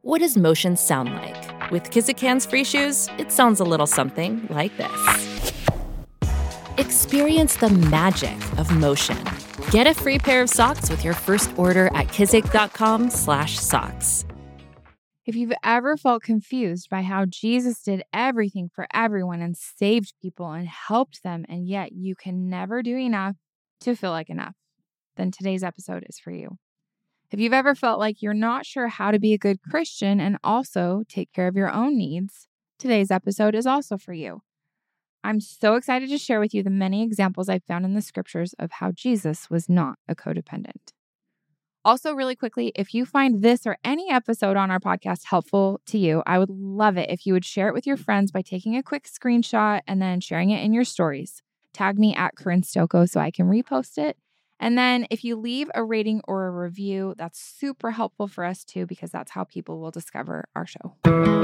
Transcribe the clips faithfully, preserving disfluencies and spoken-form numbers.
What does motion sound like? With Kizik hands-free shoes, it sounds a little something like this. Experience the magic of motion. Get a free pair of socks with your first order at kizik.com slash socks. If you've ever felt confused by how Jesus did everything for everyone and saved people and helped them, and yet you can never do enough to feel like enough, then today's episode is for you. If you've ever felt like you're not sure how to be a good Christian and also take care of your own needs, today's episode is also for you. I'm so excited to share with you the many examples I've found in the scriptures of how Jesus was not a codependent. Also, really quickly, if you find this or any episode on our podcast helpful to you, I would love it if you would share it with your friends by taking a quick screenshot and then sharing it in your stories. Tag me at Corinne Stocco so I can repost it. And then if you leave a rating or a review, that's super helpful for us too, because that's how people will discover our show.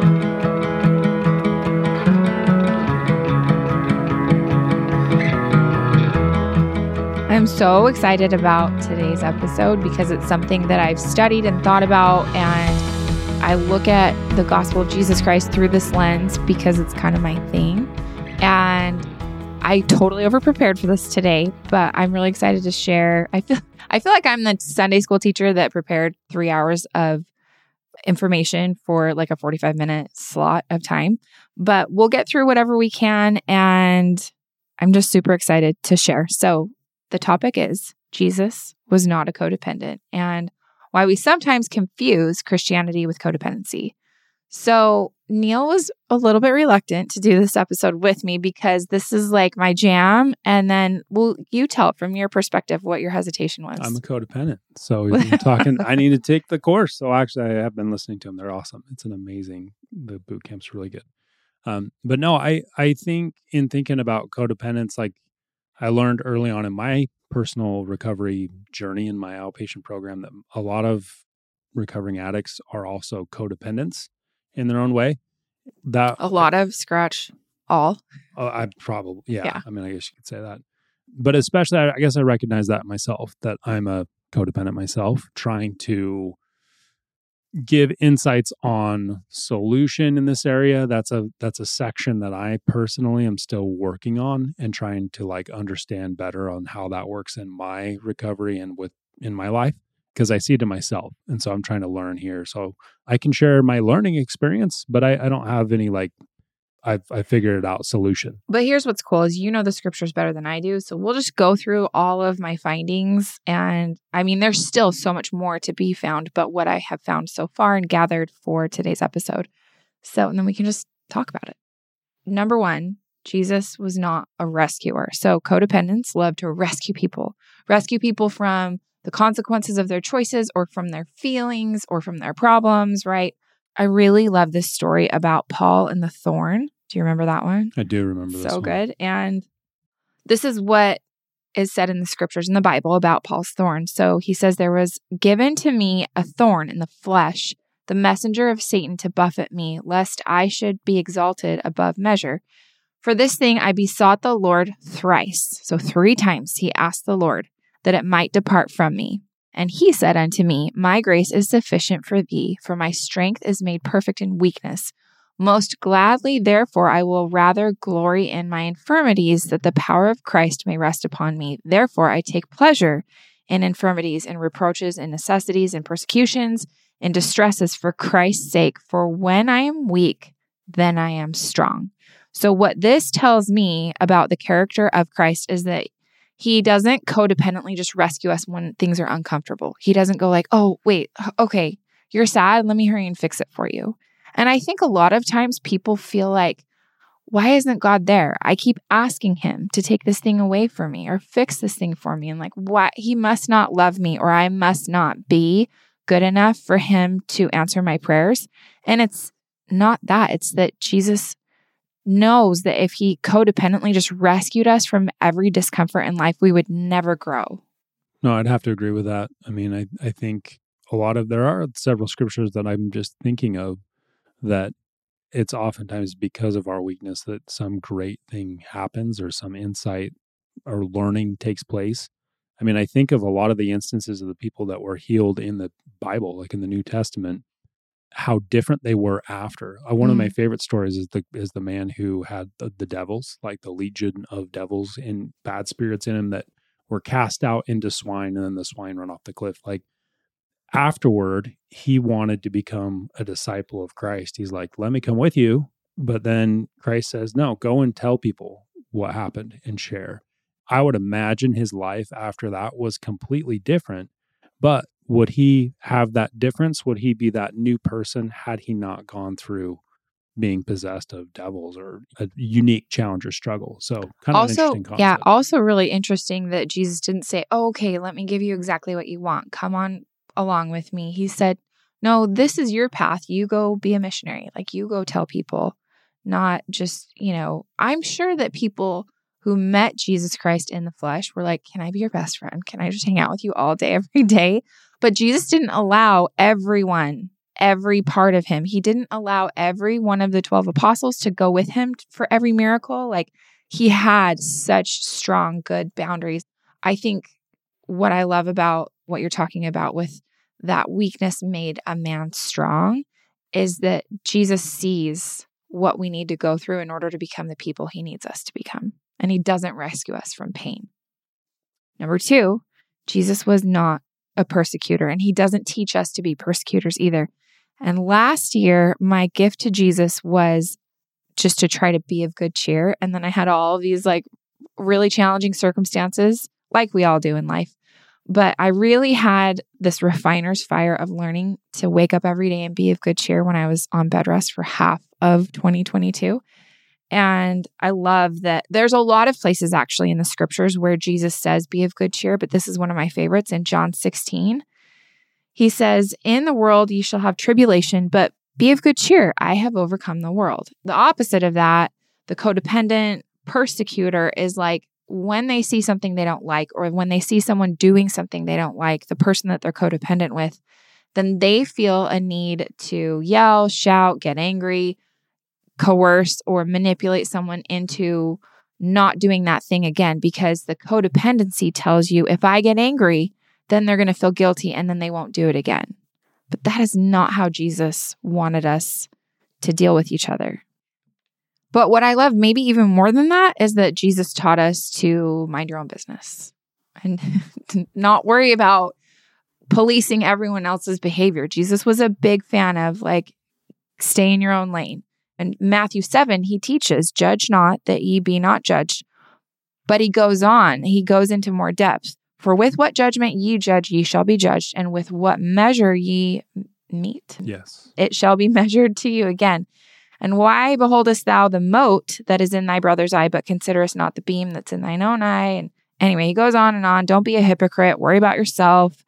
I'm so excited about today's episode because it's something that I've studied and thought about, and I look at the gospel of Jesus Christ through this lens because it's kind of my thing. And I totally overprepared for this today, but I'm really excited to share. I feel I feel like I'm the Sunday school teacher that prepared three hours of information for like a forty-five minute slot of time, but we'll get through whatever we can, and I'm just super excited to share. So the topic is Jesus was not a codependent, and why we sometimes confuse Christianity with codependency. So Neil was a little bit reluctant to do this episode with me because this is like my jam. And then will you tell it from your perspective what your hesitation was? I'm a codependent. So we've been talking, I need to take the course. So actually I have been listening to them. They're awesome. It's an amazing, the boot camp's really good. Um, but no, I, I think in thinking about codependence, like I learned early on in my personal recovery journey in my outpatient program that a lot of recovering addicts are also codependents in their own way. That a lot of scratch all. Uh, I probably, yeah, yeah. I mean, I guess you could say that. But especially, I, I guess I recognize that myself, that I'm a codependent myself, trying to give insights on solution in this area. That's a that's a section that I personally am still working on and trying to like understand better on how that works in my recovery and with in my life, because I see it in myself. And so I'm trying to learn here. So I can share my learning experience, but I, I don't have any like I've I figured it out solution. But here's what's cool is you know the scriptures better than I do. So we'll just go through all of my findings. And I mean, there's still so much more to be found, but what I have found so far and gathered for today's episode. So, and then we can just talk about it. Number one, Jesus was not a rescuer. So codependents love to rescue people, rescue people from the consequences of their choices or from their feelings or from their problems, right? I really love this story about Paul and the thorn. Do you remember that one? I do remember this So one. good. And this is what is said in the scriptures in the Bible about Paul's thorn. So he says, there was given to me a thorn in the flesh, the messenger of Satan to buffet me, lest I should be exalted above measure. For this thing I besought the Lord thrice. So three times he asked the Lord that it might depart from me. And he said unto me, my grace is sufficient for thee, for my strength is made perfect in weakness. Most gladly, therefore, I will rather glory in my infirmities, that the power of Christ may rest upon me. Therefore, I take pleasure in infirmities, in reproaches, in necessities, in persecutions, in distresses for Christ's sake. For when I am weak, then I am strong. So what this tells me about the character of Christ is that he doesn't codependently just rescue us when things are uncomfortable. He doesn't go like, oh, wait, okay, you're sad. Let me hurry and fix it for you. And I think a lot of times people feel like, why isn't God there? I keep asking him to take this thing away from me or fix this thing for me. And like, what? He must not love me, or I must not be good enough for him to answer my prayers. And it's not that. It's that Jesus knows that if he codependently just rescued us from every discomfort in life, we would never grow. No, I'd have to agree with that. I mean, I, I think a lot of, there are several scriptures that I'm just thinking of that it's oftentimes because of our weakness that some great thing happens or some insight or learning takes place. I mean, I think of a lot of the instances of the people that were healed in the Bible, like in the New Testament, how different they were after. Uh, one mm. of my favorite stories is the is the man who had the, the devils, like the legion of devils and bad spirits in him that were cast out into swine, and then the swine run off the cliff. Like afterward, he wanted to become a disciple of Christ. He's like, let me come with you. But then Christ says, no, go and tell people what happened and share. I would imagine his life after that was completely different, but would he have that difference? Would he be that new person had he not gone through being possessed of devils or a unique challenge or struggle? So kind of also, an interesting concept. Yeah, also really interesting that Jesus didn't say, oh, okay, let me give you exactly what you want. Come on along with me. He said, no, this is your path. You go be a missionary. Like you go tell people, not just, you know, I'm sure that people who met Jesus Christ in the flesh were like, can I be your best friend? Can I just hang out with you all day, every day? But Jesus didn't allow everyone, every part of him. He didn't allow every one of the twelve apostles to go with him for every miracle. Like he had such strong, good boundaries. I think what I love about what you're talking about with that weakness made a man strong is that Jesus sees what we need to go through in order to become the people he needs us to become. And he doesn't rescue us from pain. Number two, Jesus was not a persecutor, and he doesn't teach us to be persecutors either. And last year, my gift to Jesus was just to try to be of good cheer. And then I had all these like really challenging circumstances, like we all do in life. But I really had this refiner's fire of learning to wake up every day and be of good cheer when I was on bed rest for half of twenty twenty-two. And I love that there's a lot of places actually in the scriptures where Jesus says, be of good cheer, but this is one of my favorites in John sixteen. He says, in the world you shall have tribulation, but be of good cheer. I have overcome the world. The opposite of that, the codependent persecutor is like when they see something they don't like, or when they see someone doing something they don't like, the person that they're codependent with, then they feel a need to yell, shout, get angry, coerce, or manipulate someone into not doing that thing again, because the codependency tells you if I get angry, then they're going to feel guilty and then they won't do it again. But that is not how Jesus wanted us to deal with each other. But what I love maybe even more than that is that Jesus taught us to mind your own business and to not worry about policing everyone else's behavior. Jesus was a big fan of like, stay in your own lane. In Matthew seven, he teaches, judge not that ye be not judged. But he goes on, he goes into more depth. For with what judgment ye judge, ye shall be judged, and with what measure ye mete, yes, it shall be measured to you again. And why beholdest thou the mote that is in thy brother's eye, but considerest not the beam that's in thine own eye? And anyway, he goes on and on. Don't be a hypocrite. Worry about yourself.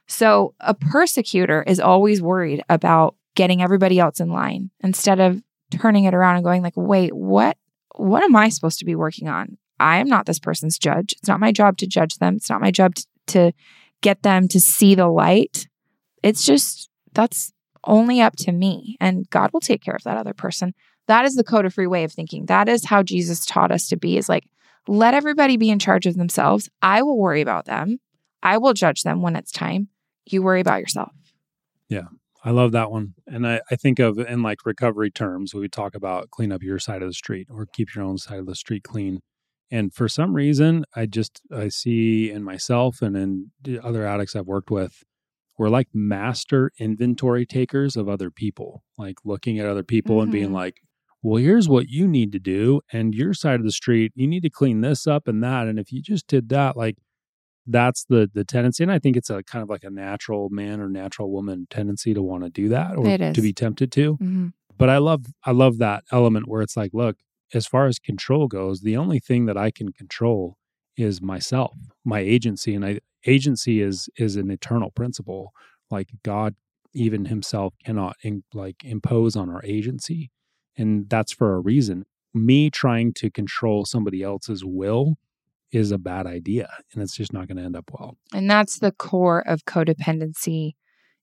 So a persecutor is always worried about getting everybody else in line instead of turning it around and going like, wait, what, what am I supposed to be working on? I am not this person's judge. It's not my job to judge them. It's not my job to, to get them to see the light. It's just, that's only up to me, and God will take care of that other person. That is the code-free way of thinking. That is how Jesus taught us to be, is like, let everybody be in charge of themselves. I will worry about them. I will judge them when it's time. You worry about yourself. Yeah. I love that one. And I, I think of in like recovery terms, we talk about clean up your side of the street or keep your own side of the street clean. And for some reason, I just, I see in myself and in the other addicts I've worked with, we're like master inventory takers of other people, like looking at other people mm-hmm. and being like, well, here's what you need to do. And your side of the street, you need to clean this up and that. And if you just did that, like, that's the the tendency. And I think it's a kind of like a natural man or natural woman tendency to want to do that or to be tempted to. Mm-hmm. But I love, I love that element where it's like, look, as far as control goes, the only thing that I can control is myself, my agency. And I, agency is, is an eternal principle. Like God, even himself cannot in, like impose on our agency. And that's for a reason. Me trying to control somebody else's will is a bad idea, and it's just not going to end up well. And that's the core of codependency,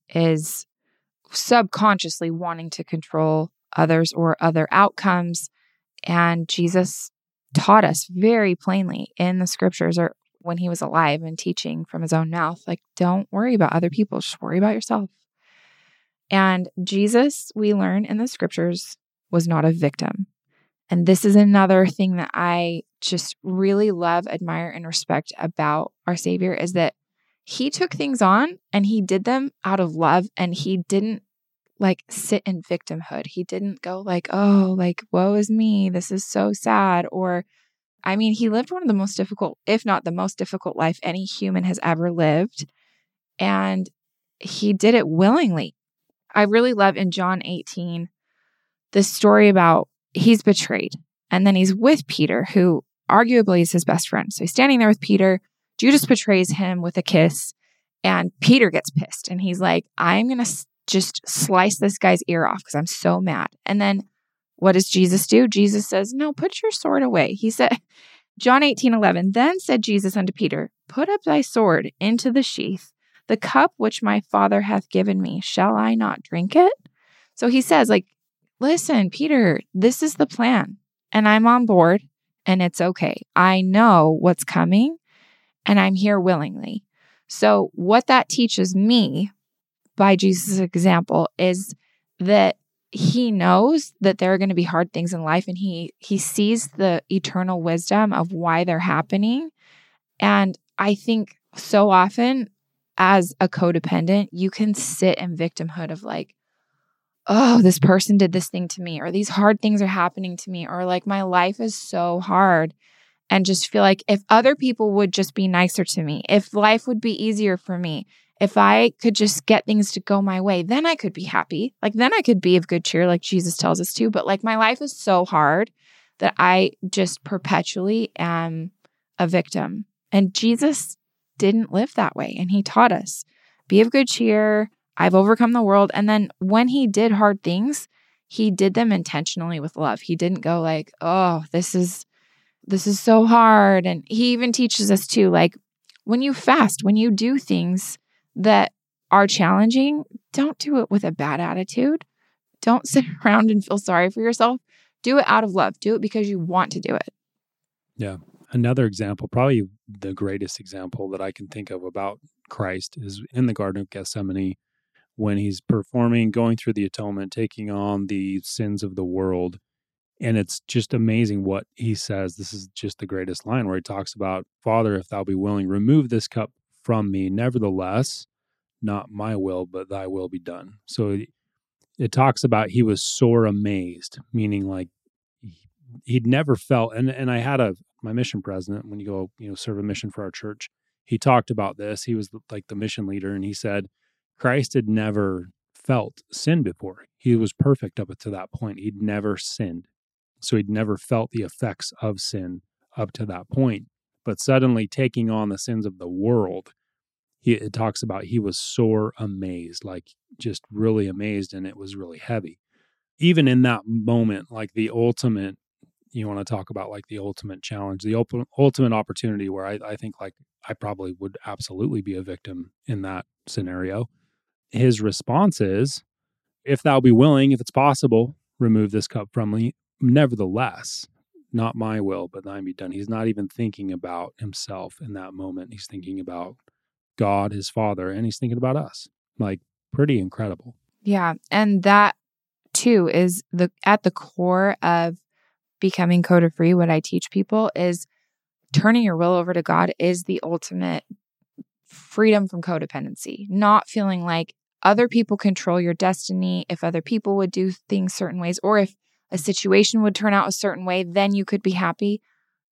is subconsciously wanting to control others or other outcomes. And Jesus taught us very plainly in the scriptures, or when he was alive and teaching from his own mouth, like, don't worry about other people, just worry about yourself. And Jesus, we learn in the scriptures, was not a victim. And this is another thing that I just really love, admire, and respect about our Savior is that he took things on and he did them out of love, and he didn't like sit in victimhood. He didn't go like, oh, like, woe is me. This is so sad. Or, I mean, he lived one of the most difficult, if not the most difficult life any human has ever lived. And he did it willingly. I really love in John eighteen, this story about he's betrayed. And then he's with Peter, who arguably is his best friend. So he's standing there with Peter. Judas betrays him with a kiss. And Peter gets pissed. And he's like, I'm going to s- just slice this guy's ear off because I'm so mad. And then what does Jesus do? Jesus says, no, put your sword away. He said, John eighteen eleven, then said Jesus unto Peter, put up thy sword into the sheath. The cup which my Father hath given me, shall I not drink it? So he says, like, listen, Peter, this is the plan, and I'm on board, and it's okay. I know what's coming, and I'm here willingly. So what that teaches me by Jesus' example is that he knows that there are going to be hard things in life, and he he sees the eternal wisdom of why they're happening. And I think so often as a codependent, you can sit in victimhood of like, oh, this person did this thing to me, or these hard things are happening to me, or like my life is so hard, and just feel like if other people would just be nicer to me, if life would be easier for me, if I could just get things to go my way, then I could be happy. Like then I could be of good cheer like Jesus tells us to. But like my life is so hard that I just perpetually am a victim. And Jesus didn't live that way. And he taught us, be of good cheer. I've overcome the world. And then when he did hard things, he did them intentionally with love. He didn't go like, oh, this is, this is so hard. And he even teaches us too, like when you fast, when you do things that are challenging, don't do it with a bad attitude. Don't sit around and feel sorry for yourself. Do it out of love. Do it because you want to do it. Yeah. Another example, probably the greatest example that I can think of about Christ is in the Garden of Gethsemane when he's performing, going through the atonement, taking on the sins of the world. And it's just amazing what he says. This is just the greatest line where he talks about, Father, if thou be willing, remove this cup from me. Nevertheless, not my will, but thy will be done. So it, it talks about he was sore amazed, meaning like he'd never felt, and, and I had a, my mission president, when you go, you know, serve a mission for our church, he talked about this. He was like the mission leader, and he said, Christ had never felt sin before. He was perfect up to that point. He'd never sinned. So he'd never felt the effects of sin up to that point. But suddenly taking on the sins of the world, he, it talks about he was sore amazed, like just really amazed, and it was really heavy. Even in that moment, like the ultimate, you want to talk about like the ultimate challenge, the op- ultimate opportunity where I, I think like I probably would absolutely be a victim in that scenario. His response is, if thou be willing, if it's possible, remove this cup from me. Nevertheless, not my will, but thine be done. He's not even thinking about himself in that moment. He's thinking about God, his Father, and he's thinking about us. Like, pretty incredible. Yeah. And that too is the at the core of becoming code-free. What I teach people is turning your will over to God is the ultimate freedom from codependency, not feeling like other people control your destiny. If other people would do things certain ways, or if a situation would turn out a certain way, then you could be happy.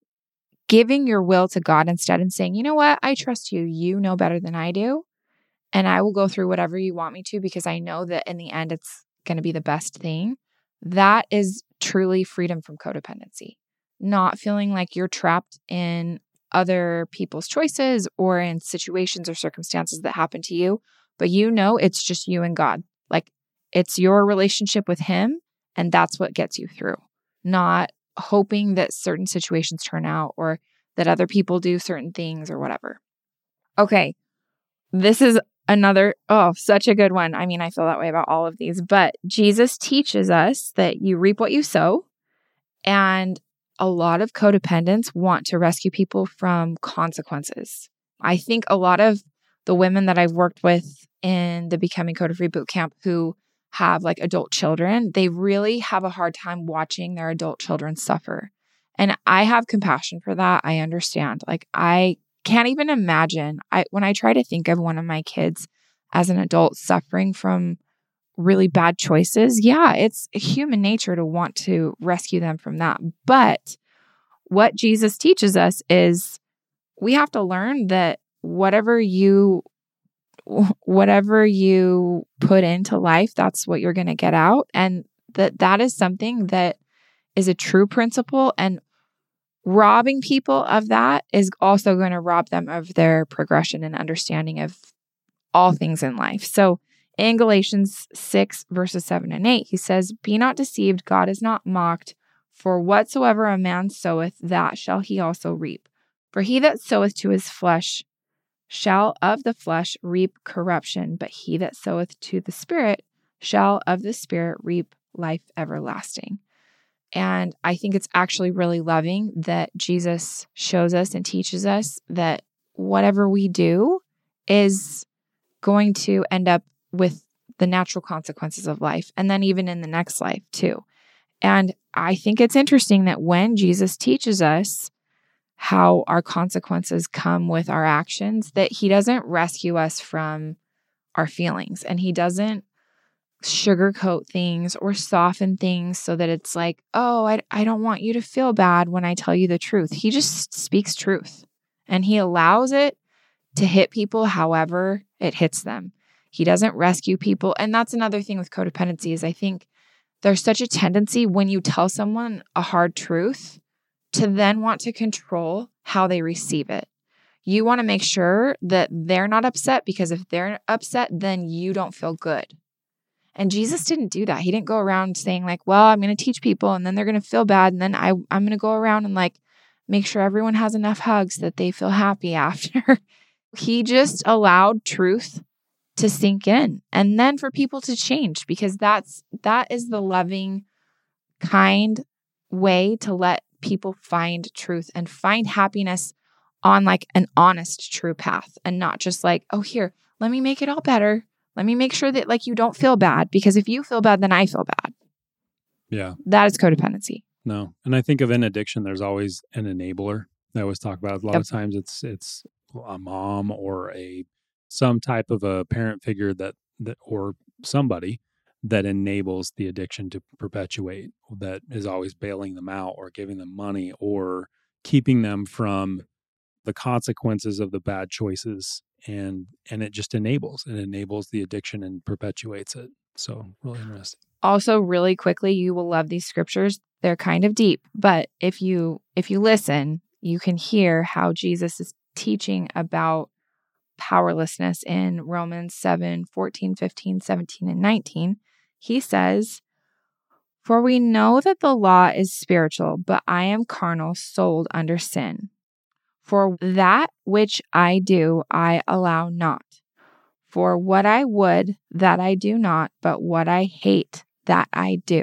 Giving your will to God instead and saying, you know what? I trust you. You know better than I do. And I will go through whatever you want me to because I know that in the end, it's going to be the best thing. That is truly freedom from codependency. Not feeling like you're trapped in other people's choices or in situations or circumstances that happen to you, but you know it's just you and God. Like it's your relationship with him, and that's what gets you through. Not hoping that certain situations turn out or that other people do certain things or whatever. Okay, this is another, oh, such a good one. I mean, I feel that way about all of these, but Jesus teaches us that you reap what you sow. And a lot of codependents want to rescue people from consequences. I think a lot of the women that I've worked with in the Becoming Code-Free Bootcamp who have like adult children, they really have a hard time watching their adult children suffer. And I have compassion for that. I understand. Like I can't even imagine. I when I try to think of one of my kids as an adult suffering from really bad choices, yeah, it's human nature to want to rescue them from that. But what Jesus teaches us is we have to learn that whatever you whatever you put into life, that's what you're going to get out. And that that is something that is a true principle. And robbing people of that is also going to rob them of their progression and understanding of all things in life. So in Galatians six, verses seven and eight, he says, "Be not deceived, God is not mocked. For whatsoever a man soweth, that shall he also reap. For he that soweth to his flesh shall of the flesh reap corruption, but he that soweth to the Spirit shall of the Spirit reap life everlasting." And I think it's actually really loving that Jesus shows us and teaches us that whatever we do is going to end up with the natural consequences of life, and then even in the next life too. And I think it's interesting that when Jesus teaches us how our consequences come with our actions, that he doesn't rescue us from our feelings, and he doesn't sugarcoat things or soften things so that it's like, oh, I, I don't want you to feel bad when I tell you the truth. He just speaks truth, and he allows it to hit people however it hits them. He doesn't rescue people. And that's another thing with codependency is I think there's such a tendency when you tell someone a hard truth to then want to control how they receive it. You want to make sure that they're not upset, because if they're upset, then you don't feel good. And Jesus didn't do that. He didn't go around saying like, well, I'm going to teach people and then they're going to feel bad. And then I, I'm going to go around and like make sure everyone has enough hugs that they feel happy after. He just allowed truth to sink in and then for people to change, because that's, that is the loving, kind way to let people find truth and find happiness on like an honest, true path, and not just like, oh, here, let me make it all better. Let me make sure that like you don't feel bad, because if you feel bad, then I feel bad. Yeah. That is codependency. No. And I think of in addiction, there's always an enabler. I always talk about it. A lot yep. of times it's it's a mom or a some type of a parent figure that, that or somebody that enables the addiction to perpetuate, that is always bailing them out or giving them money or keeping them from the consequences of the bad choices. And and it just enables, it enables the addiction and perpetuates it. So really interesting. Also, really quickly, you will love these scriptures. They're kind of deep, but if you if you listen, you can hear how Jesus is teaching about powerlessness in Romans seven, fourteen, fifteen, seventeen, and nineteen. He says, "For we know that the law is spiritual, but I am carnal, sold under sin. For that which I do, I allow not. For what I would, that I do not, but what I hate, that I do."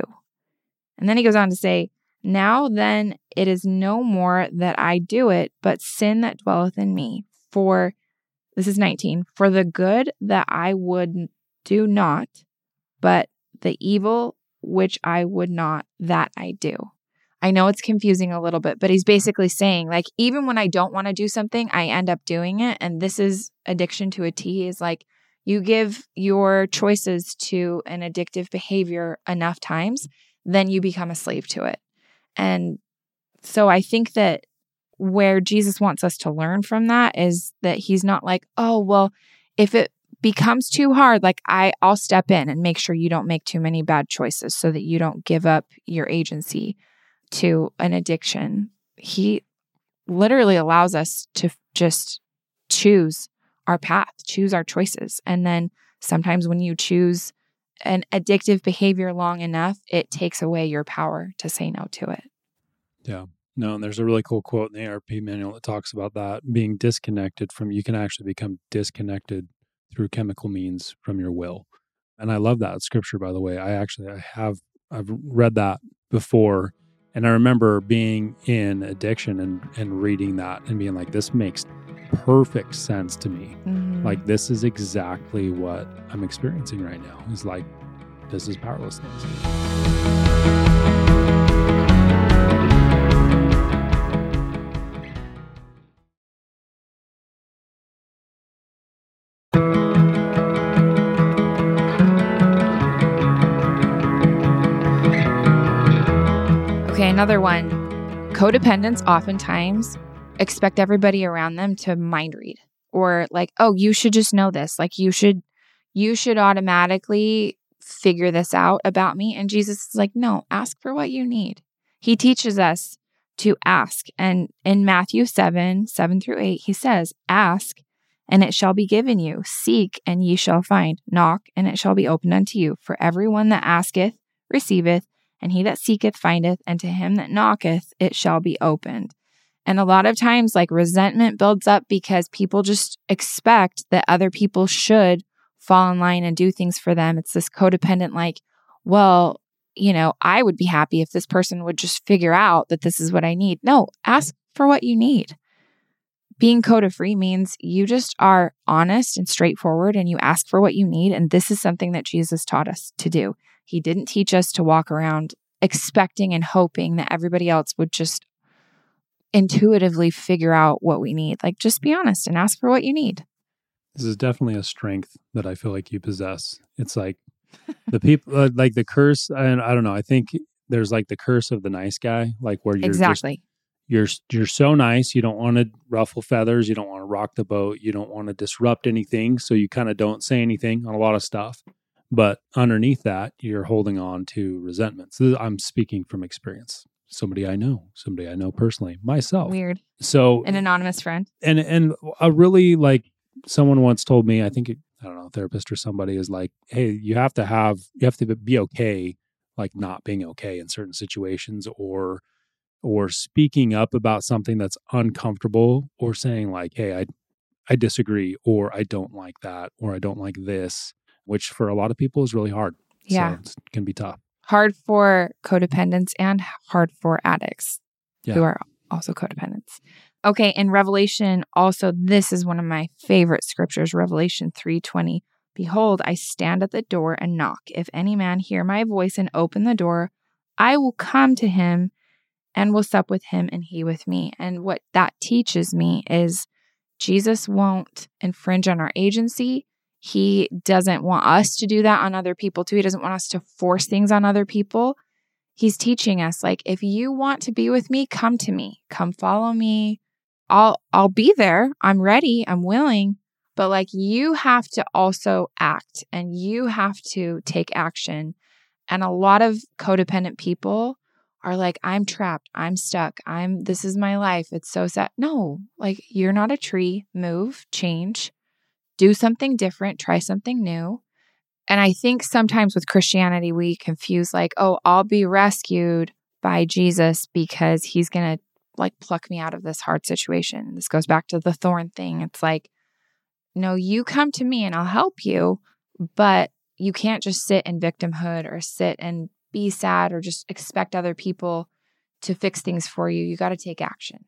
And then he goes on to say, "Now then, it is no more that I do it, but sin that dwelleth in me. For," this is nineteen, "for the good that I would do not, but the evil which I would not, that I do." I know it's confusing a little bit, but he's basically saying, like, even when I don't want to do something, I end up doing it. And this is addiction to a T, is like, you give your choices to an addictive behavior enough times, then you become a slave to it. And so I think that where Jesus wants us to learn from that is that he's not like, oh, well, if it becomes too hard, like I, I'll step in and make sure you don't make too many bad choices so that you don't give up your agency to an addiction. He literally allows us to just choose our path, choose our choices. And then sometimes when you choose an addictive behavior long enough, it takes away your power to say no to it. Yeah. No, and there's a really cool quote in the A R P manual that talks about that, being disconnected from, you can actually become disconnected through chemical means from your will. And I love that scripture, by the way. I actually, I have, I've read that before. And I remember being in addiction and, and reading that and being like, this makes perfect sense to me. Mm-hmm. Like, this is exactly what I'm experiencing right now. It's like, this is powerlessness. Okay, another one. Codependents oftentimes expect everybody around them to mind read, or like, oh, you should just know this. Like you should, you should automatically figure this out about me. And Jesus is like, no, ask for what you need. He teaches us to ask. And in Matthew seven, seven through eight, he says, ask and it shall be given you. Seek and ye shall find. Knock and it shall be opened unto you. For everyone that asketh, receiveth, and he that seeketh findeth, and to him that knocketh it shall be opened. And a lot of times, like, resentment builds up because people just expect that other people should fall in line and do things for them. It's this codependent, like, well, you know, I would be happy if this person would just figure out that this is what I need. No, ask for what you need. Being coda-free means you just are honest and straightforward and you ask for what you need. And this is something that Jesus taught us to do. He didn't teach us to walk around expecting and hoping that everybody else would just intuitively figure out what we need. Like, just be honest and ask for what you need. This is definitely a strength that I feel like you possess. It's like the people, uh, like the curse, and I don't know, I think there's like the curse of the nice guy, like where you're exactly. just, you're, you're so nice, you don't want to ruffle feathers, you don't want to rock the boat, you don't want to disrupt anything, so you kind of don't say anything on a lot of stuff. But underneath that, you're holding on to resentment. So I'm speaking from experience. Somebody I know, somebody I know personally, myself. Weird. So an anonymous friend. And and a really, like, someone once told me, I think, it, I don't know, a therapist or somebody is like, hey, you have to have, you have to be okay, like not being okay in certain situations, or or speaking up about something that's uncomfortable, or saying like, hey, I I disagree, or I don't like that, or I don't like this, which for a lot of people is really hard. Yeah. So it can be tough. Hard for codependents and hard for addicts yeah. who are also codependents. Okay, in Revelation, also, this is one of my favorite scriptures, Revelation three twenty. Behold, I stand at the door and knock. If any man hear my voice and open the door, I will come to him and will sup with him and he with me. And what that teaches me is Jesus won't infringe on our agency. He doesn't want us to do that on other people too. He doesn't want us to force things on other people. He's teaching us, like, if you want to be with me, come to me. Come follow me. I'll I'll be there. I'm ready. I'm willing. But like, you have to also act and you have to take action. And a lot of codependent people are like, I'm trapped. I'm stuck. I'm this is my life. It's so sad. No, like, you're not a tree. Move, change. Do something different, try something new. And I think sometimes with Christianity, we confuse like, oh, I'll be rescued by Jesus because he's going to like pluck me out of this hard situation. This goes back to the thorn thing. It's like, no, you come to me and I'll help you, but you can't just sit in victimhood or sit and be sad or just expect other people to fix things for you. You got to take action.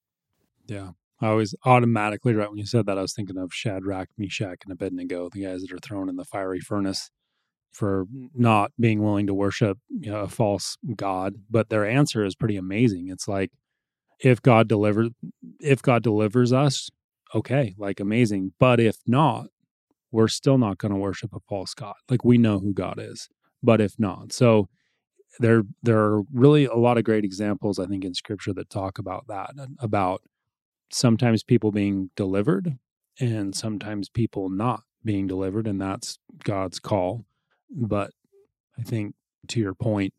Yeah. I always automatically, right when you said that, I was thinking of Shadrach, Meshach, and Abednego, the guys that are thrown in the fiery furnace for not being willing to worship, you know, a false god. But their answer is pretty amazing. It's like, if God delivers, if God delivers us, okay, like amazing. But if not, we're still not going to worship a false god. Like, we know who God is, but if not, so there there are really a lot of great examples, I think, in Scripture that talk about that, about sometimes people being delivered and sometimes people not being delivered, and that's God's call. But I think, to your point,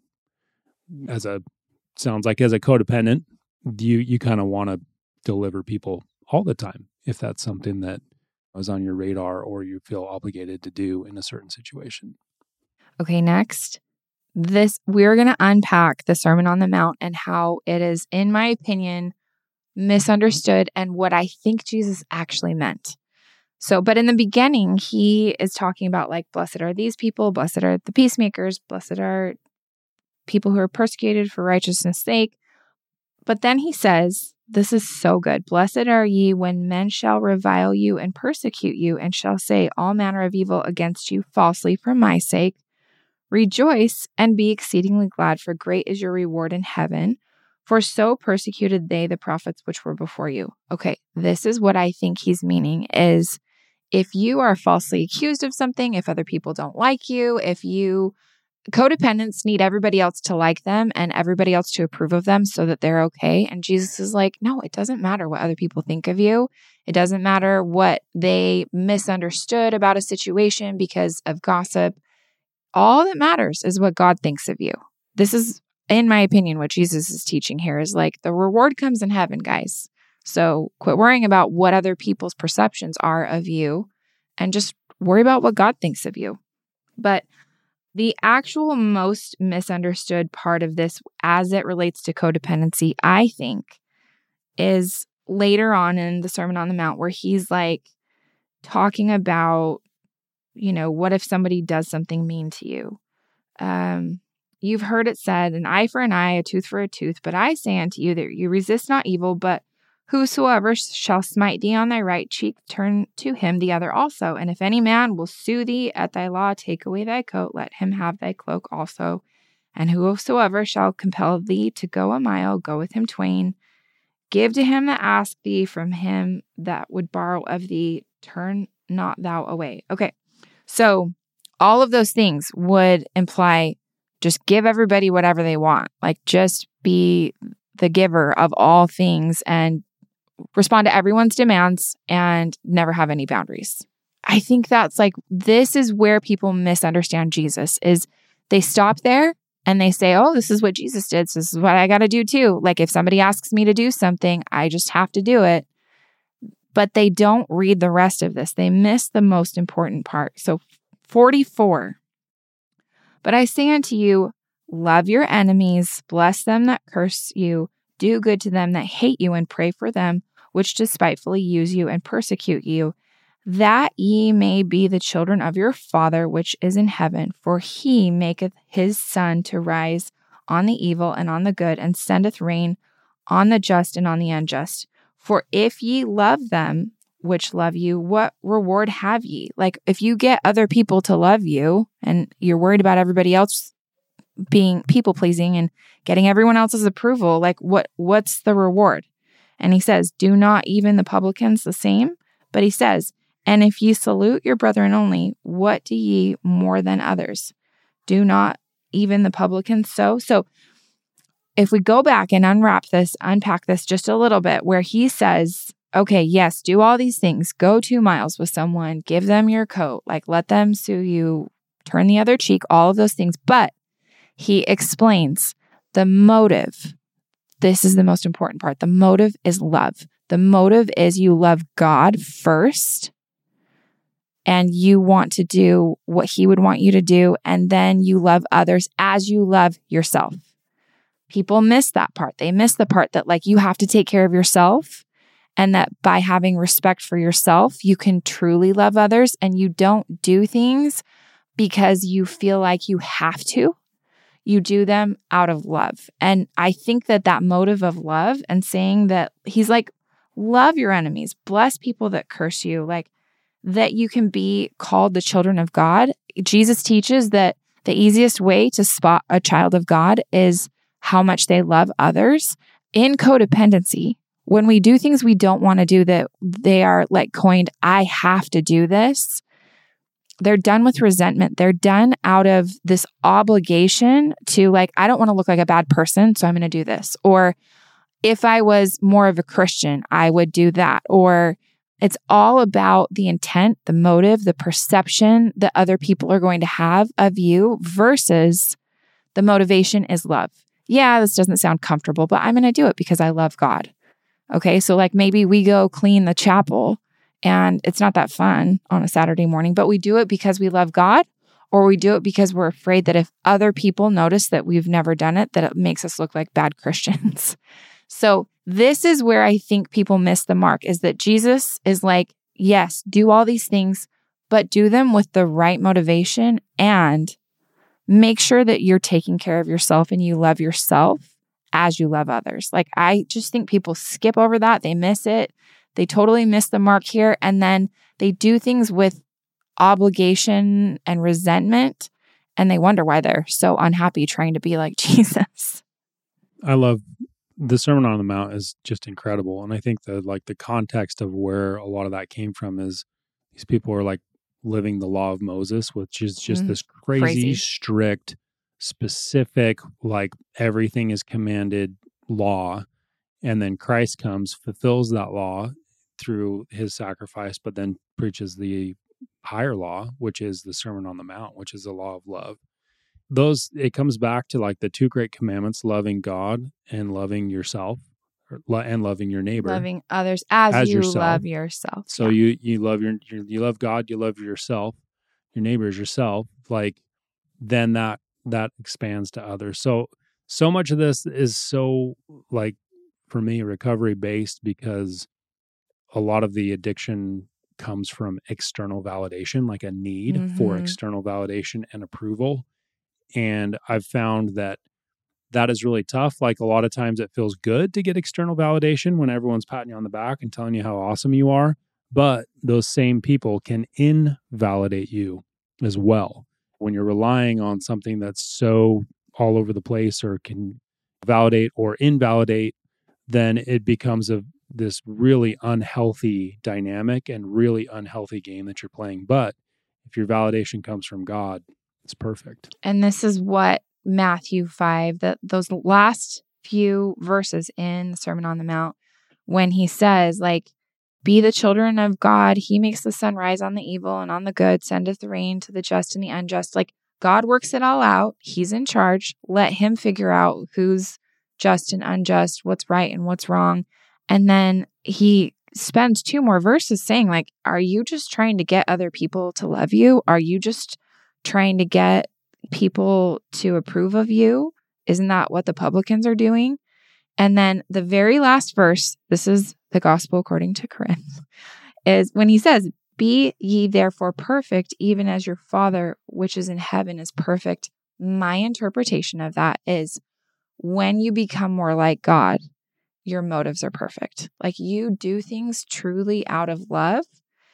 as a sounds like as a codependent, you you kind of want to deliver people all the time if that's something that was on your radar or you feel obligated to do in a certain situation. Okay, next. This we're going to unpack the Sermon on the Mount and how it is, in my opinion, misunderstood and what I think Jesus actually meant. So, but in the beginning, he is talking about like, blessed are these people, blessed are the peacemakers, blessed are people who are persecuted for righteousness' sake. But then he says, this is so good. Blessed are ye when men shall revile you and persecute you and shall say all manner of evil against you falsely for my sake. Rejoice and be exceedingly glad, for great is your reward in heaven. For so persecuted they the prophets which were before you. Okay, this is what I think he's meaning is if you are falsely accused of something, if other people don't like you, if you, codependents need everybody else to like them and everybody else to approve of them so that they're okay. And Jesus is like, no, it doesn't matter what other people think of you. It doesn't matter what they misunderstood about a situation because of gossip. All that matters is what God thinks of you. This is, in my opinion, what Jesus is teaching here is like the reward comes in heaven, guys. So quit worrying about what other people's perceptions are of you and just worry about what God thinks of you. But the actual most misunderstood part of this as it relates to codependency, I think, is later on in the Sermon on the Mount where he's like talking about, you know, what if somebody does something mean to you? Um, you've heard it said, an eye for an eye, a tooth for a tooth. But I say unto you that you resist not evil, but whosoever shall smite thee on thy right cheek, turn to him the other also. And if any man will sue thee at thy law, take away thy coat, let him have thy cloak also. And whosoever shall compel thee to go a mile, go with him twain. Give to him that ask thee, from him that would borrow of thee, turn not thou away. Okay. So all of those things would imply just give everybody whatever they want. Like just be the giver of all things and respond to everyone's demands and never have any boundaries. I think that's like, this is where people misunderstand Jesus is they stop there and they say, oh, this is what Jesus did. So this is what I got to do too. Like if somebody asks me to do something, I just have to do it. But they don't read the rest of this. They miss the most important part. So forty-four, but I say unto you, love your enemies, bless them that curse you, do good to them that hate you, and pray for them which despitefully use you and persecute you, that ye may be the children of your Father which is in heaven. For he maketh his sun to rise on the evil and on the good, and sendeth rain on the just and on the unjust. For if ye love them which love you, what reward have ye? Like if you get other people to love you and you're worried about everybody else being people pleasing and getting everyone else's approval, like what what's the reward? And he says, do not even the publicans the same? But he says, and if ye salute your brethren only, what do ye more than others? Do not even the publicans so? So if we go back and unwrap this, unpack this just a little bit, where he says, okay, yes, do all these things. Go two miles with someone, give them your coat, like let them sue you, turn the other cheek, all of those things. But he explains the motive. This is the most important part. The motive is love. The motive is you love God first, and you want to do what he would want you to do, and then you love others as you love yourself. People miss that part. They miss the part that like you have to take care of yourself, and that by having respect for yourself, you can truly love others, and you don't do things because you feel like you have to. You do them out of love. And I think that that motive of love and saying that he's like, love your enemies, bless people that curse you, like that you can be called the children of God. Jesus teaches that the easiest way to spot a child of God is how much they love others. In codependency, when we do things we don't want to do, that they are like coined, I have to do this. They're done with resentment. They're done out of this obligation to like, I don't want to look like a bad person, so I'm going to do this. Or if I was more of a Christian, I would do that. Or it's all about the intent, the motive, the perception that other people are going to have of you versus the motivation is love. Yeah, this doesn't sound comfortable, but I'm going to do it because I love God. Okay, so like maybe we go clean the chapel and it's not that fun on a Saturday morning, but we do it because we love God, or we do it because we're afraid that if other people notice that we've never done it, that it makes us look like bad Christians. So this is where I think people miss the mark, is that Jesus is like, yes, do all these things, but do them with the right motivation and make sure that you're taking care of yourself and you love yourself as you love others. Like, I just think people skip over that. They miss it. They totally miss the mark here. And then they do things with obligation and resentment. and they wonder why they're so unhappy trying to be like Jesus. I love the Sermon on the Mount is just incredible. And I think that like the context of where a lot of that came from is these people are like living the law of Moses, which is just mm, this crazy, crazy, strict, specific, like everything is commanded law. And then Christ comes, fulfills that law through his sacrifice, but then preaches the higher law, which is the Sermon on the Mount, which is the law of love. Those, it comes back to like the two great commandments, loving God and loving yourself, or, and loving your neighbor. Loving others as, as you yourself. love yourself. So yeah. you you love your, your you love God, you love yourself, your neighbor is yourself. Like then that that expands to others. So so much of this is so like for me recovery based because a lot of the addiction comes from external validation, like a need mm-hmm. for external validation and approval. And I've found that that is really tough. Like a lot of times it feels good to get external validation when everyone's patting you on the back and telling you how awesome you are. But those same people can invalidate you as well. When you're relying on something that's so all over the place or can validate or invalidate, then it becomes a this really unhealthy dynamic and really unhealthy game that you're playing. But if your validation comes from God, it's perfect. And this is what Matthew five, that those last few verses in the Sermon on the Mount, when he says, like, be the children of God. He makes the sun rise on the evil and on the good, sendeth the rain to the just and the unjust. Like, God works it all out. He's in charge. Let him figure out who's just and unjust, what's right and what's wrong. And then he spends two more verses saying, like, are you just trying to get other people to love you? Are you just trying to get people to approve of you? Isn't that what the publicans are doing? And then the very last verse, this is the gospel according to Corinne, is when he says, be ye therefore perfect, even as your Father which is in heaven is perfect. My interpretation of that is when you become more like God, your motives are perfect. Like you do things truly out of love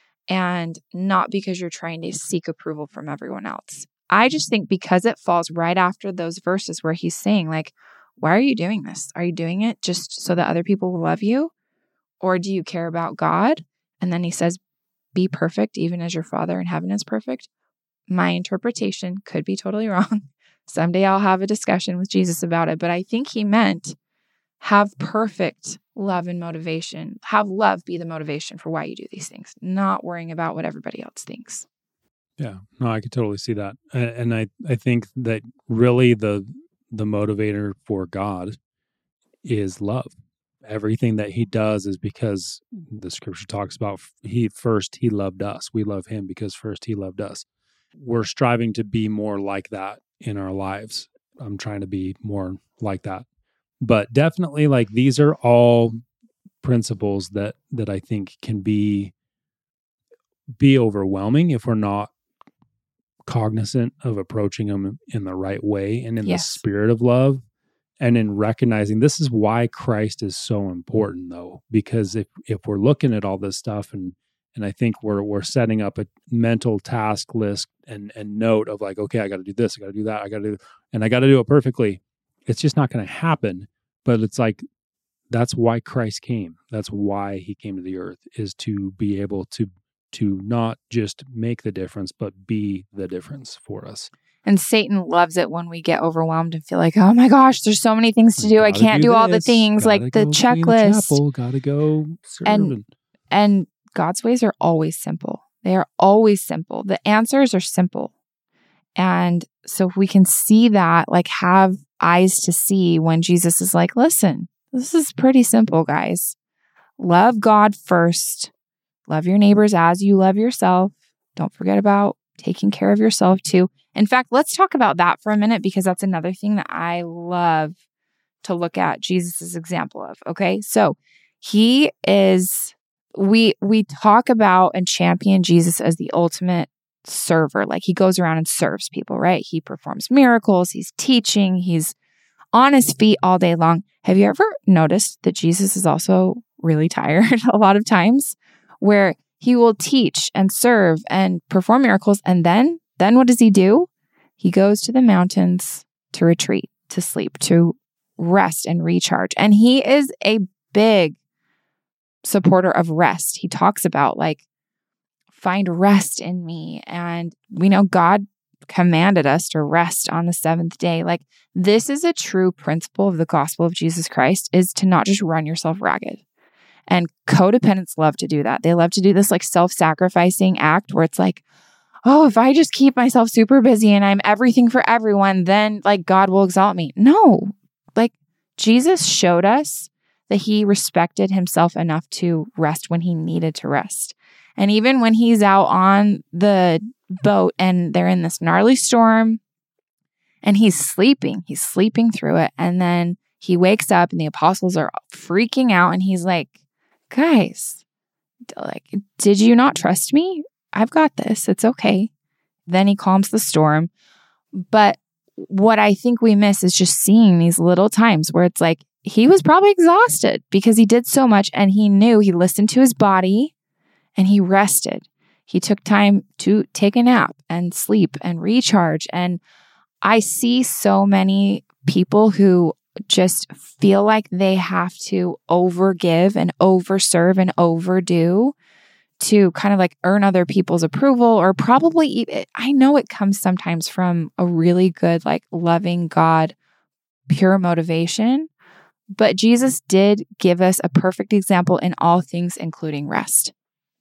and not because you're trying to seek approval from everyone else. I just think because it falls right after those verses where he's saying, like, why are you doing this? Are you doing it just so that other people will love you? Or do you care about God? And then he says, be perfect, even as your Father in heaven is perfect. My interpretation could be totally wrong. Someday I'll have a discussion with Jesus about it. But I think he meant have perfect love and motivation. Have love be the motivation for why you do these things, not worrying about what everybody else thinks. Yeah, no, I could totally see that. And I, I think that really the the motivator for God is love. Everything that he does is because the scripture talks about he first he loved us. We love him because first he loved us. We're striving to be more like that in our lives. I'm trying to be more like that. But definitely, like, these are all principles that that I think can be be overwhelming if we're not cognizant of approaching them in the right way and in yes. the spirit of love, and in recognizing this is why Christ is so important, though, because if if we're looking at all this stuff and and I think we're we're setting up a mental task list and and note of like, okay, I got to do this, I got to do that, I got to do, and I got to do it perfectly. It's just not going to happen. But it's like, that's why Christ came. That's why he came to the earth, is to be able to to not just make the difference, but be the difference for us. And Satan loves it when we get overwhelmed and feel like, oh my gosh, there's so many things to do. I can't do, do all the things, gotta like the checklist. The chapel, gotta go serve. And, and God's ways are always simple. They are always simple. The answers are simple. And so if we can see that, like have eyes to see when Jesus is like, listen, this is pretty simple, guys. Love God first. Love your neighbors as you love yourself. Don't forget about taking care of yourself too. In fact, let's talk about that for a minute, because that's another thing that I love to look at Jesus' example of. Okay. So he is, we, we talk about and champion Jesus as the ultimate server. Like he goes around and serves people, right? He performs miracles. He's teaching. He's on his feet all day long. Have you ever noticed that Jesus is also really tired a lot of times, where he will teach and serve and perform miracles. And then, then what does he do? He goes to the mountains to retreat, to sleep, to rest and recharge. And he is a big supporter of rest. He talks about like, find rest in me. And we know God commanded us to rest on the seventh day. Like, this is a true principle of the gospel of Jesus Christ, is to not just run yourself ragged. And codependents love to do that. They love to do this like self-sacrificing act where it's like, oh, if I just keep myself super busy and I'm everything for everyone, then like God will exalt me. No, like Jesus showed us that he respected himself enough to rest when he needed to rest. And even when he's out on the boat and they're in this gnarly storm and he's sleeping, he's sleeping through it. And then he wakes up and the apostles are freaking out and he's like, guys, like, did you not trust me? I've got this. It's okay. Then he calms the storm. But what I think we miss is just seeing these little times where it's like, he was probably exhausted because he did so much and he knew, he listened to his body and he rested. He took time to take a nap and sleep and recharge. And I see so many people who just feel like they have to overgive and overserve and overdo to kind of like earn other people's approval, or probably even, I know it comes sometimes from a really good, like loving God, pure motivation. But Jesus did give us a perfect example in all things, including rest.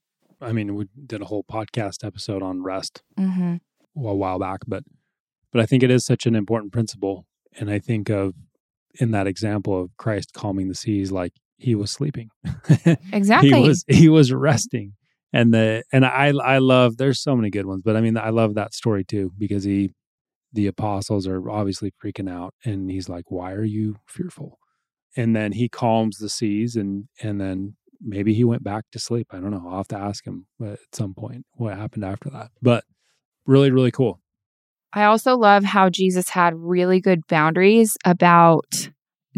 I mean, we did a whole podcast episode on rest Mm-hmm. a while back, but but I think it is such an important principle. And I think of in that example of Christ calming the seas, like he was sleeping. Exactly. he was he was resting. And the and I I love, there's so many good ones, but I mean I love that story too, because he the apostles are obviously freaking out and he's like, why are you fearful? And then he calms the seas and and then maybe he went back to sleep. I don't know. I'll have to ask him at some point what happened after that. But really, really cool. I also love how Jesus had really good boundaries about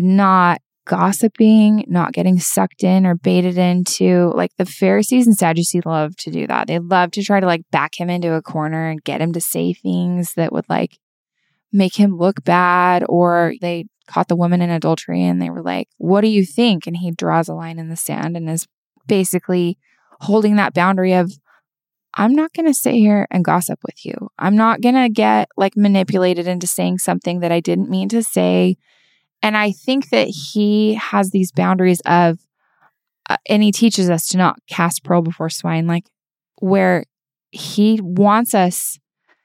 not gossiping, not getting sucked in or baited into, like the Pharisees and Sadducees love to do that. They love to try to like back him into a corner and get him to say things that would like make him look bad. Or they caught the woman in adultery and they were like, what do you think? And he draws a line in the sand and is basically holding that boundary of, I'm not going to sit here and gossip with you. I'm not going to get like manipulated into saying something that I didn't mean to say. And I think that he has these boundaries of, uh, and he teaches us to not cast pearl before swine, like where he wants us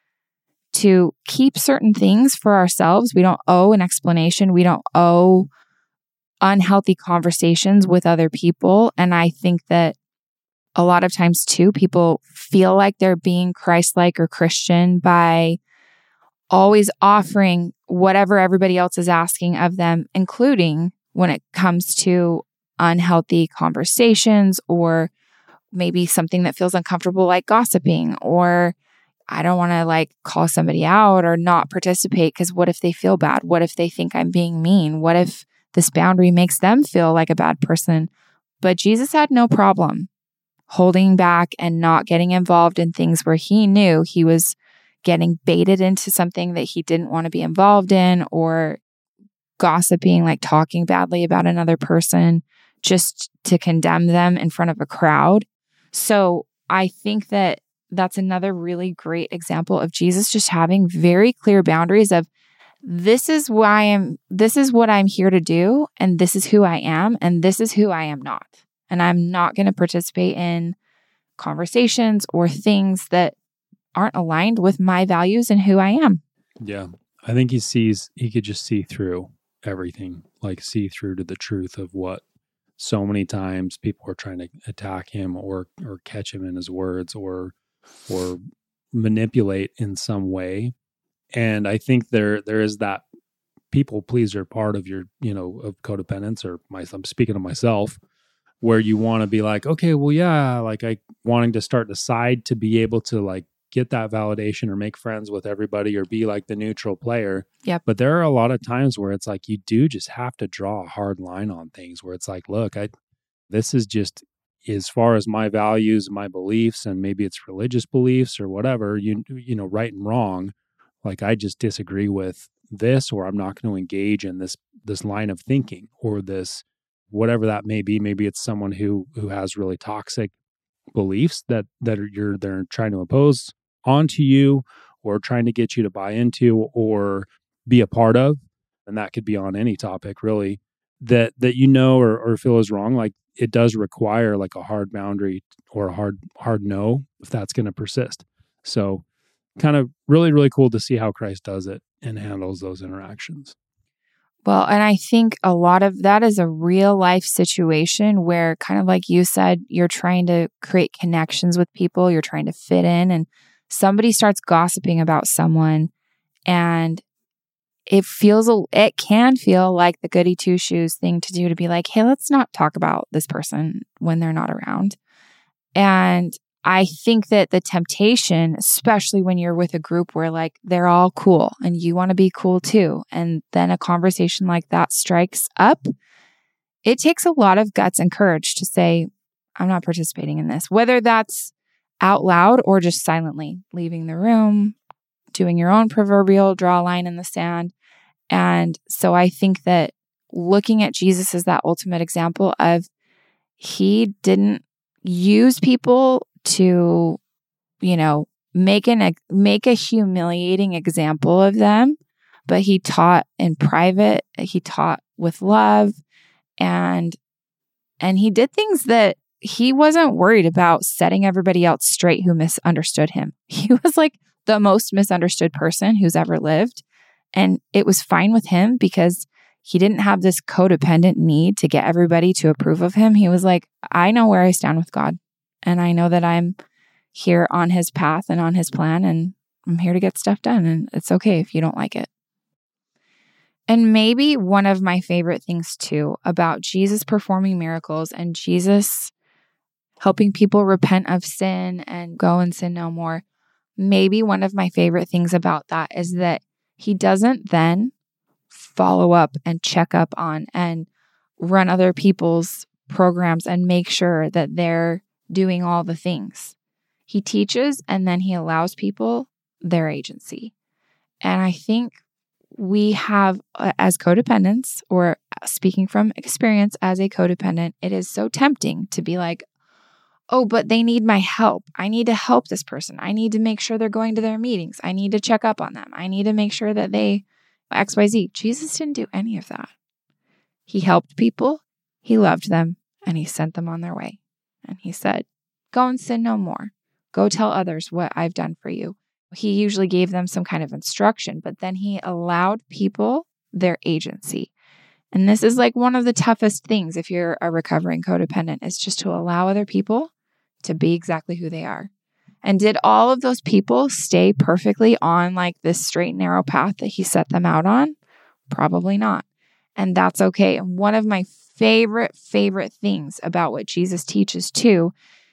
to keep certain things for ourselves. We don't owe an explanation. We don't owe unhealthy conversations with other people. And I think that a lot of times too, people feel like they're being Christ-like or Christian by always offering whatever everybody else is asking of them, including when it comes to unhealthy conversations or maybe something that feels uncomfortable like gossiping, or I don't want to like call somebody out or not participate because what if they feel bad? What if they think I'm being mean? What if this boundary makes them feel like a bad person? But Jesus had no problem holding back and not getting involved in things where he knew he was getting baited into something that he didn't want to be involved in, or gossiping, like talking badly about another person just to condemn them in front of a crowd. So I think that that's another really great example of Jesus just having very clear boundaries of, this is why I'm, this is what I'm here to do, and this is who I am, and this is who I am not. And I'm not going to participate in conversations or things that aren't aligned with my values and who I am. Yeah. I think he sees, he could just see through everything, like see through to the truth of what so many times people are trying to attack him or or catch him in his words or or manipulate in some way. And I think there there is that people pleaser part of your, you know, of codependence, or my, I'm speaking of myself, where you want to be like, okay, well, yeah, like I wanting to start the side to be able to like get that validation or make friends with everybody or be like the neutral player. Yep. But there are a lot of times where it's like, you do just have to draw a hard line on things where it's like, look, I, this is just as far as my values, my beliefs, and maybe it's religious beliefs or whatever, you, you know, right and wrong. Like, I just disagree with this, or I'm not going to engage in this this line of thinking, or this, whatever that may be. Maybe it's someone who who has really toxic beliefs that that are, you're they're trying to impose onto you, or trying to get you to buy into or be a part of. And that could be on any topic, really, that that you know or, or feel is wrong. Like, it does require like a hard boundary or a hard hard no if that's going to persist. So kind of really, really cool to see how Christ does it and handles those interactions. Well, and I think a lot of that is a real life situation where, kind of like you said, you're trying to create connections with people, you're trying to fit in, and somebody starts gossiping about someone, and it feels, it can feel like the goody two shoes thing to do, to be like, hey, let's not talk about this person when they're not around. And I think that the temptation, especially when you're with a group where like they're all cool and you want to be cool too, and then a conversation like that strikes up, it takes a lot of guts and courage to say, I'm not participating in this, whether that's out loud or just silently leaving the room, doing your own proverbial draw a line in the sand. And so I think that looking at Jesus as that ultimate example of, he didn't use people to, you know, make an make a humiliating example of them, but he taught in private, he taught with love, and and he did things that he wasn't worried about setting everybody else straight who misunderstood him. He was like the most misunderstood person who's ever lived, and it was fine with him because he didn't have this codependent need to get everybody to approve of him. He was like, I know where I stand with God. And I know that I'm here on his path and on his plan, and I'm here to get stuff done. And it's okay if you don't like it. And maybe one of my favorite things too about Jesus performing miracles and Jesus helping people repent of sin and go and sin no more. Maybe one of my favorite things about that is that he doesn't then follow up and check up on and run other people's programs and make sure that they're doing all the things. He teaches, and then he allows people their agency. And I think we have, uh, as codependents, or speaking from experience as a codependent, it is so tempting to be like, oh, but they need my help. I need to help this person. I need to make sure they're going to their meetings. I need to check up on them. I need to make sure that they X Y Z. Jesus didn't do any of that. He helped people, he loved them, and he sent them on their way. And he said, go and sin no more. Go tell others what I've done for you. He usually gave them some kind of instruction, but then he allowed people their agency. And this is like one of the toughest things if you're a recovering codependent, is just to allow other people to be exactly who they are. And did all of those people stay perfectly on like this straight and narrow path that he set them out on? Probably not. And that's okay. And one of my favorite, favorite things about what Jesus teaches too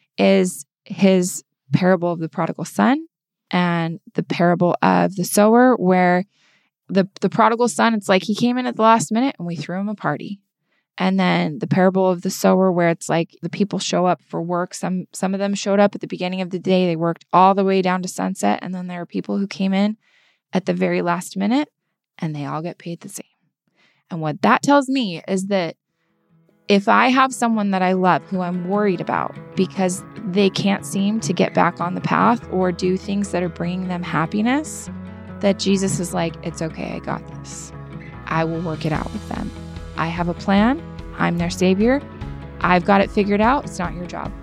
is his parable of the prodigal son and the parable of the sower, where the, the prodigal son, it's like he came in at the last minute and we threw him a party. And then the parable of the sower, where it's like the people show up for work. Some some of them showed up at the beginning of the day. They worked all the way down to sunset. And then there are people who came in at the very last minute, and they all get paid the same. And what that tells me is that if I have someone that I love who I'm worried about because they can't seem to get back on the path or do things that are bringing them happiness, that Jesus is like, it's okay, I got this. I will work it out with them. I have a plan. I'm their savior. I've got it figured out. It's not your job.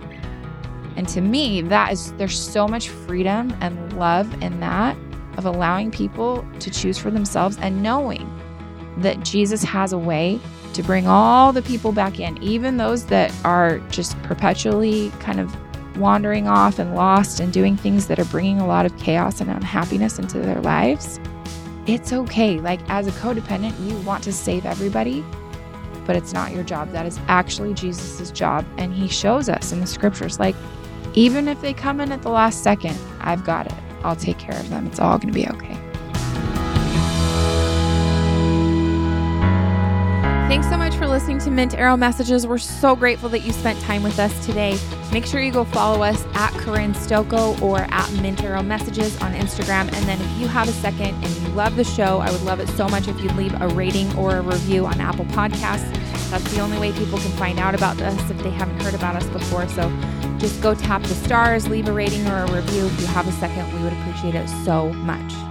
And to me, that is, there's so much freedom and love in that, of allowing people to choose for themselves and knowing that Jesus has a way to bring all the people back in, even those that are just perpetually kind of wandering off and lost and doing things that are bringing a lot of chaos and unhappiness into their lives. It's okay. Like, as a codependent, you want to save everybody, but it's not your job. That is actually Jesus's job. And he shows us in the scriptures, like, even if they come in at the last second, I've got it. I'll take care of them. It's all going to be okay. Thanks so much for listening listening to Mint Arrow Messages. We're so grateful that you spent time with us today. Make sure you go follow us at Corinne Stoko or at Mint Arrow Messages on Instagram. And then if you have a second and you love the show, I would love it so much if you'd leave a rating or a review on Apple Podcasts. That's the only way people can find out about us if they haven't heard about us before. So just go tap the stars, leave a rating or a review. If you have a second, we would appreciate it so much.